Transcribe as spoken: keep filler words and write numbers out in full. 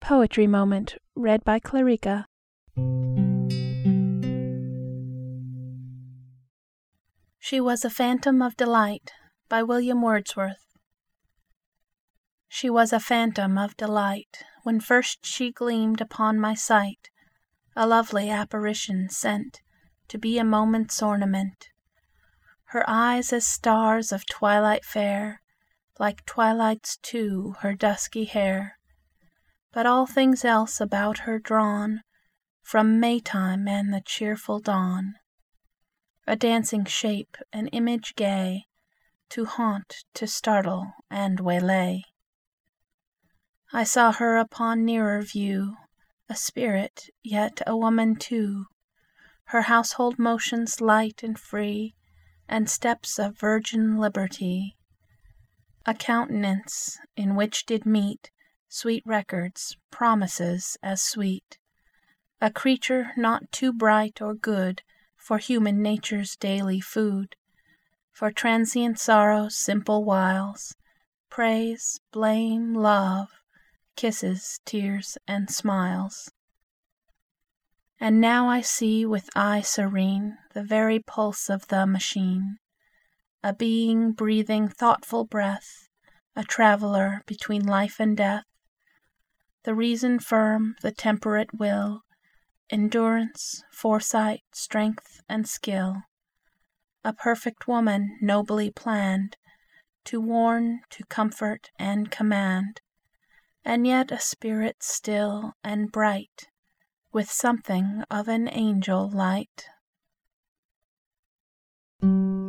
Poetry Moment, read by Clarica. She Was a Phantom of Delight, by William Wordsworth. She was a phantom of delight, when first she gleamed upon my sight, a lovely apparition sent to be a moment's ornament. Her eyes as stars of twilight fair, like twilight's too her dusky hair, but all things else about her drawn from Maytime and the cheerful dawn. A dancing shape, an image gay, to haunt, to startle, and waylay. I saw her upon nearer view, a spirit, yet a woman too, her household motions light and free, and steps of virgin liberty. A countenance, in which did meet sweet records, promises as sweet. A creature not too bright or good for human nature's daily food, for transient sorrows, simple wiles, praise, blame, love, kisses, tears, and smiles. And now I see with eye serene the very pulse of the machine, a being breathing thoughtful breath, a traveller between life and death, the reason firm, the temperate will, endurance, foresight, strength, and skill, a perfect woman nobly planned, to warn, to comfort, and command, and yet a spirit still and bright, with something of an angel light.